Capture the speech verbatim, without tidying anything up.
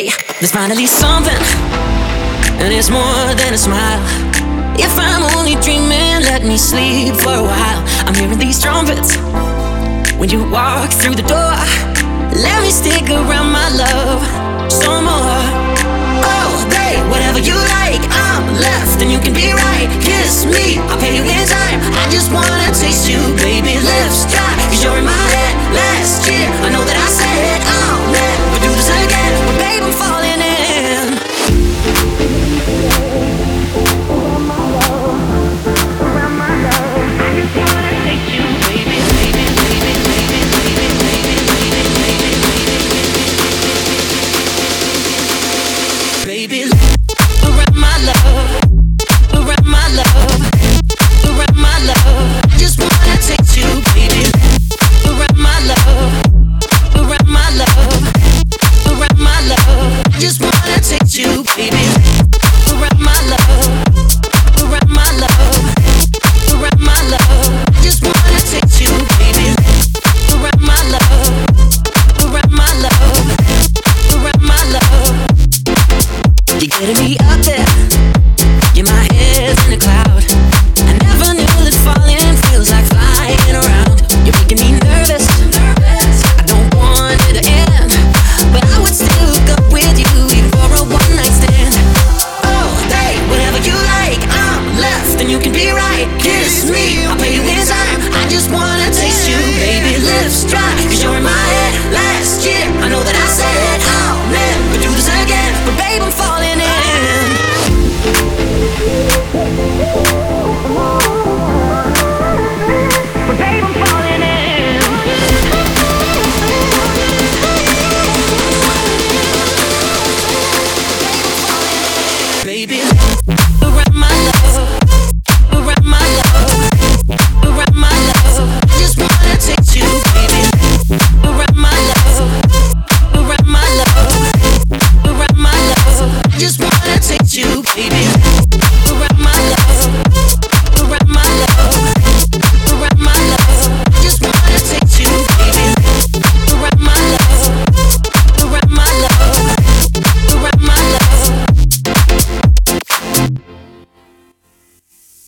Hey, there's finally something, and it's more than a smile. If I'm only dreaming, let me sleep for a while. I'm hearing these trumpets when you walk through the door. Let me stick around, my love, some more. Oh, babe, whatever you like, I'm left and you can be right. Kiss me, I'll pay you in time. I just wanna taste you, baby, lips dry, cause you're in my head. Last year, I know that I said I'll never do this again, but babe, I'm falling in. Around my love, I just wanna taste you, baby, baby, baby, baby, baby, baby, baby, baby, baby, around my love, around my love, around my love, I just wanna taste you, baby, around my love, around my love, around my love, I just wanna taste you, baby, around my love, around my love, around my love, I just wanna taste you, baby, around my love, around my love, around my love. You're getting me up there, yeah, my head's in a cloud. I never knew that falling feels like flying around. You're making me nervous, I don't want it to end, but I would still go with you even for a one night stand. Oh, babe, whatever you like, I'm left and you can be right. Kiss me, I'll pay you in time. I just wanna taste you, baby, lips dry, cause you're in my head. Last year, I know that I said I'll never do this again, but babe, I'm falling in. But babe, I'm falling in. Baby, around my love, around my love, around my love, I just wanna taste you, baby, around my love, around my love, around my love, I just wanna taste you, baby, around my love.